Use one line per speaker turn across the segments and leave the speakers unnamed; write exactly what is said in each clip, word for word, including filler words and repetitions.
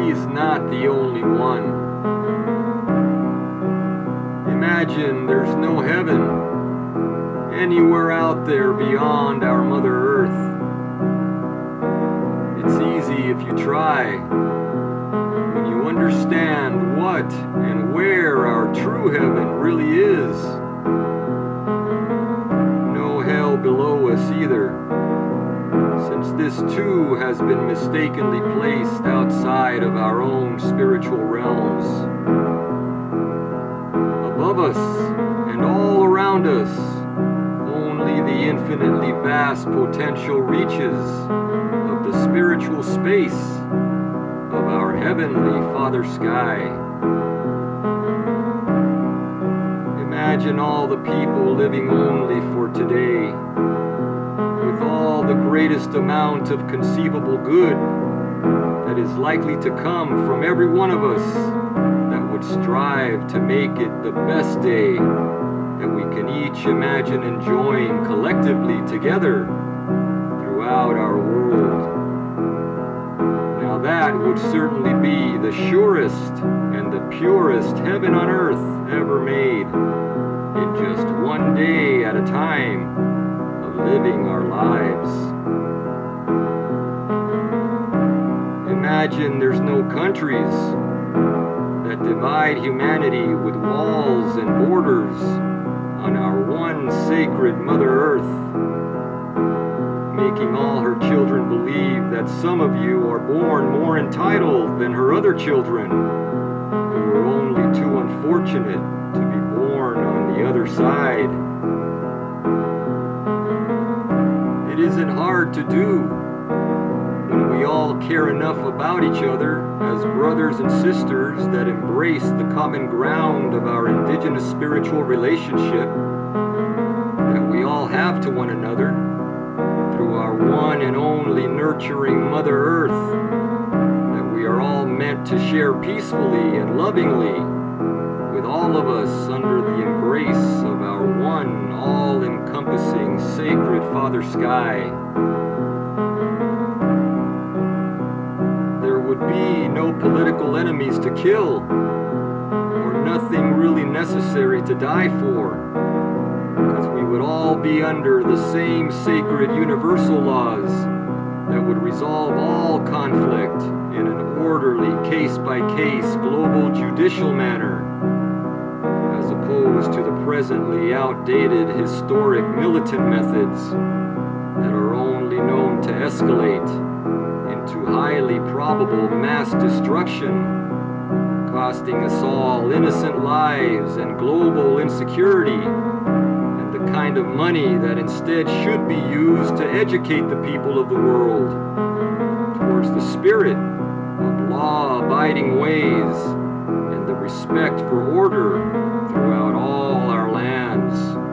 He's not the only one. Imagine there's no heaven anywhere out there beyond our Mother Earth. It's easy if you try. When you understand what and where our true heaven really is. No hell below us either, since this too has been mistakenly placed outside of our own spiritual realms. Above us and all around us, only the infinitely vast potential reaches of the spiritual space of our heavenly Father Sky. Imagine all the people living only for today, with all the greatest amount of conceivable good that is likely to come from every one of us that would strive to make it the best day that we can each imagine enjoying collectively together throughout our world. Now that would certainly be the surest and the purest heaven on earth ever made, in just one day at a time of living our lives. Imagine there's no countries that divide humanity with walls and borders on our one sacred Mother Earth, making all her children believe that some of you are born more entitled than her other children, who were only too unfortunate to be born on the other side. It isn't hard to do when we all care enough about each other as brothers and sisters that embrace the common ground of our indigenous spiritual relationship that we all have to one another through our one and only nurturing Mother Earth, that we are all meant to share peacefully and lovingly with all of us under the embrace of our one all-encompassing sacred Father Sky. There would be no political enemies to kill, or nothing really necessary to die for, because we would all be under the same sacred universal laws that would resolve all conflict in an orderly case-by-case global judicial manner, as opposed to the presently outdated historic militant methods that are only known to escalate into highly probable mass destruction, costing us all innocent lives and global insecurity, and the kind of money that instead should be used to educate the people of the world towards the spirit of law-abiding ways and the respect for order throughout all our lands.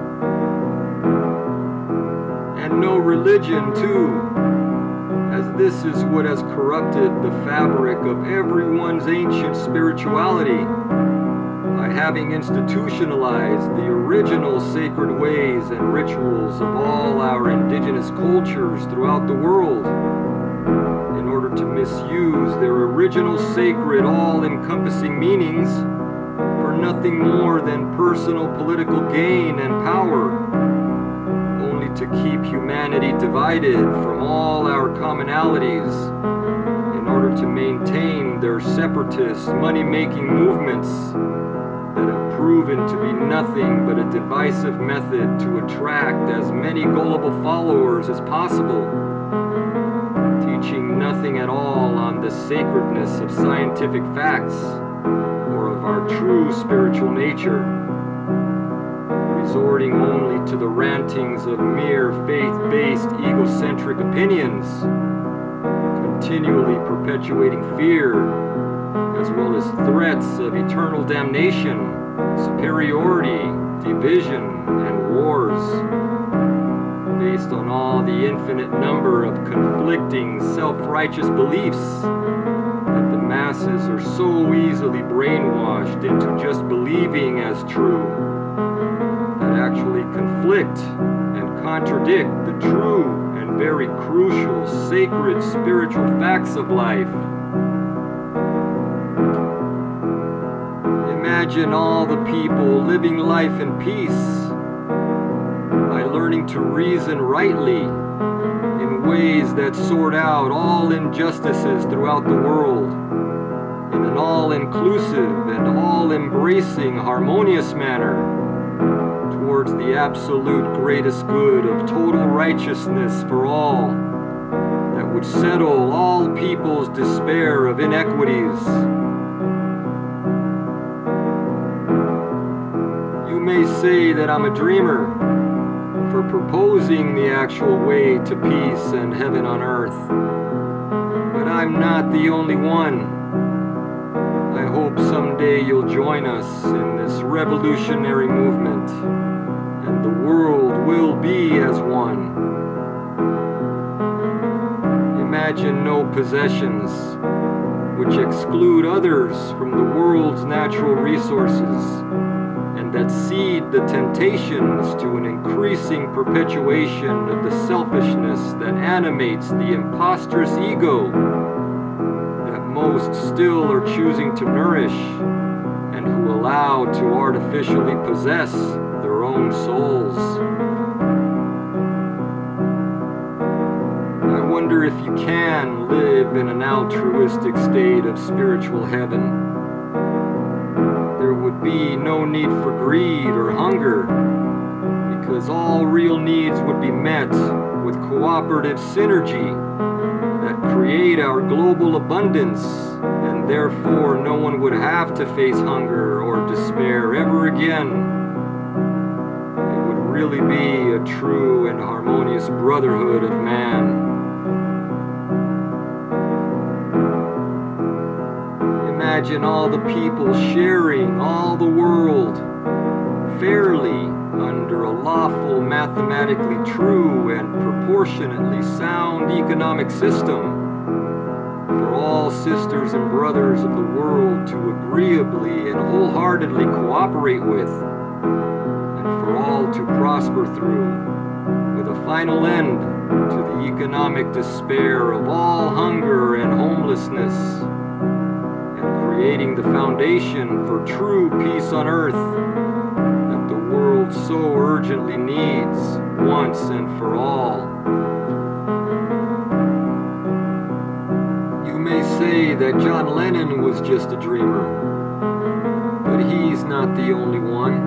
And no religion, too, as this is what has corrupted the fabric of everyone's ancient spirituality by having institutionalized the original sacred ways and rituals of all our indigenous cultures throughout the world in order to misuse their original sacred all-encompassing meanings for nothing more than personal political gain and power, to keep humanity divided from all our commonalities in order to maintain their separatist money-making movements that have proven to be nothing but a divisive method to attract as many gullible followers as possible, teaching nothing at all on the sacredness of scientific facts or of our true spiritual nature, resorting only to the rantings of mere faith-based egocentric opinions, continually perpetuating fear, as well as threats of eternal damnation, superiority, division, and wars, based on all the infinite number of conflicting self-righteous beliefs that the masses are so easily brainwashed into just believing as true, actually conflict and contradict the true and very crucial sacred spiritual facts of life. Imagine all the people living life in peace by learning to reason rightly in ways that sort out all injustices throughout the world in an all-inclusive and all-embracing harmonious manner towards the absolute greatest good of total righteousness for all that would settle all people's despair of inequities. You may say that I'm a dreamer for proposing the actual way to peace and heaven on earth, but I'm not the only one. I hope someday you'll join us in this revolutionary movement, and the world will be as one. Imagine no possessions, which exclude others from the world's natural resources, and that seed the temptations to an increasing perpetuation of the selfishness that animates the imposterous ego that most still are choosing to nourish and who allow to artificially possess their own souls. I wonder if you can live in an altruistic state of spiritual heaven. There would be no need for greed or hunger, because all real needs would be met with cooperative synergy that create our global abundance, and therefore no one would have to face hunger or despair ever again. It would really be a true and harmonious brotherhood of man. Imagine all the people sharing all the world fairly under a lawful, mathematically true, and proportionately sound economic system for all sisters and brothers of the world to agreeably and wholeheartedly cooperate with, and for all to prosper through, with a final end to the economic despair of all hunger and homelessness, creating the foundation for true peace on earth that the world so urgently needs once and for all. You may say that John Lennon was just a dreamer, but he's not the only one.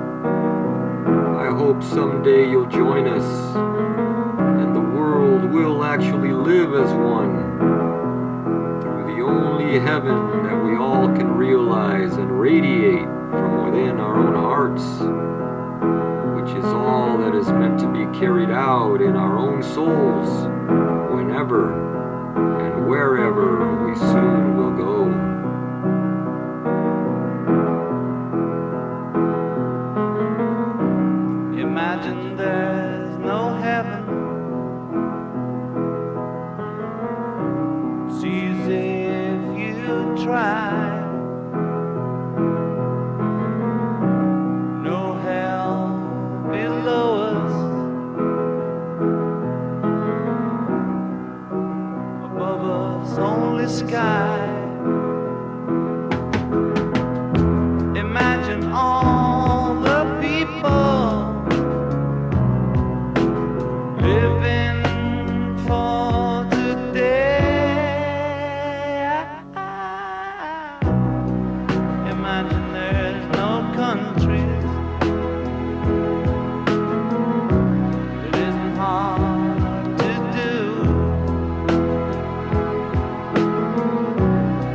I hope someday you'll join us, and the world will actually live as one, the only heaven that we all can realize and radiate from within our own hearts, which is all that is meant to be carried out in our own souls whenever and wherever we soon will go.
Imagine there's no heaven. It's easy if you try. No hell below us, above us only sky. Imagine all the people living for today. Imagine there's no countries. It isn't hard to do.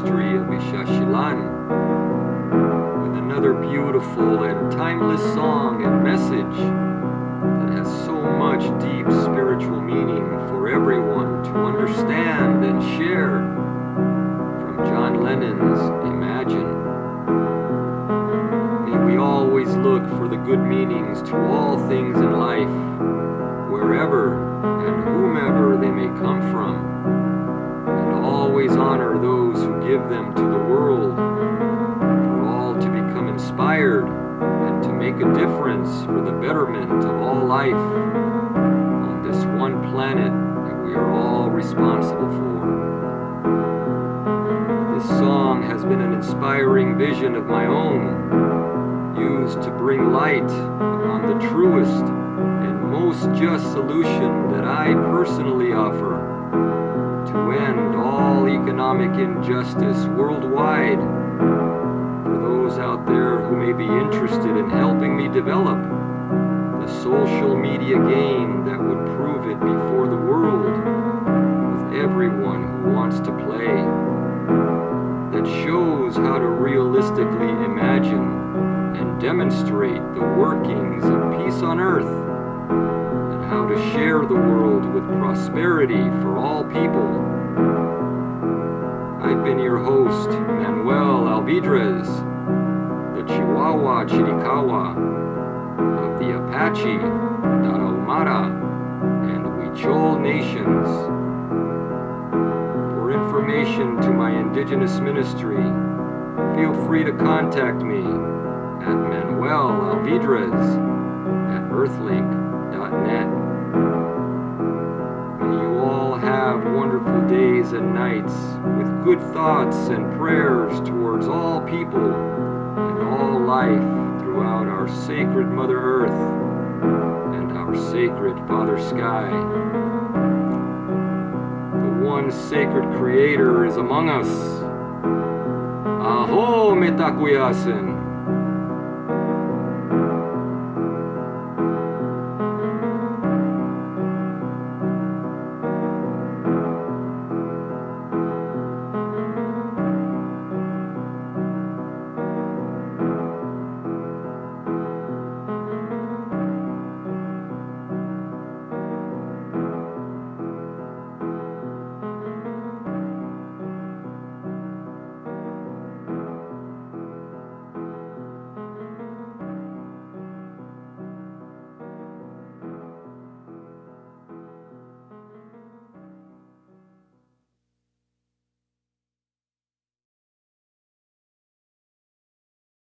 Monastery of Ishashilan with another beautiful and timeless song and message that has so much deep spiritual meaning for everyone to understand and share, from John Lennon's Imagine. May we always look for the good meanings to all things in life, wherever and whomever they may come from, and always honor those who give them to the world, for all to become inspired and to make a difference for the betterment of all life on this one planet that we are all responsible for. This song has been an inspiring vision of my own, used to bring light upon the truest and most just solution that I personally offer to end all economic injustice worldwide. For those out there who may be interested in helping me develop the social media game that would prove it before the world, with everyone who wants to play, that shows how to realistically imagine and demonstrate the workings of peace on earth, and how to share the world with prosperity for all people. I've been your host, Manuel Alvidrez, the Chihuahua Chiricahua of the Apache, Tarahumara, and Huichol nations. For information to my indigenous ministry, feel free to contact me at Manuel Alvidrez at earthlink dot net. May you all have wonderful days and nights with good thoughts and prayers towards all people and all life throughout our sacred Mother Earth and our sacred Father Sky. The one sacred Creator is among us. Aho Metakuyasin.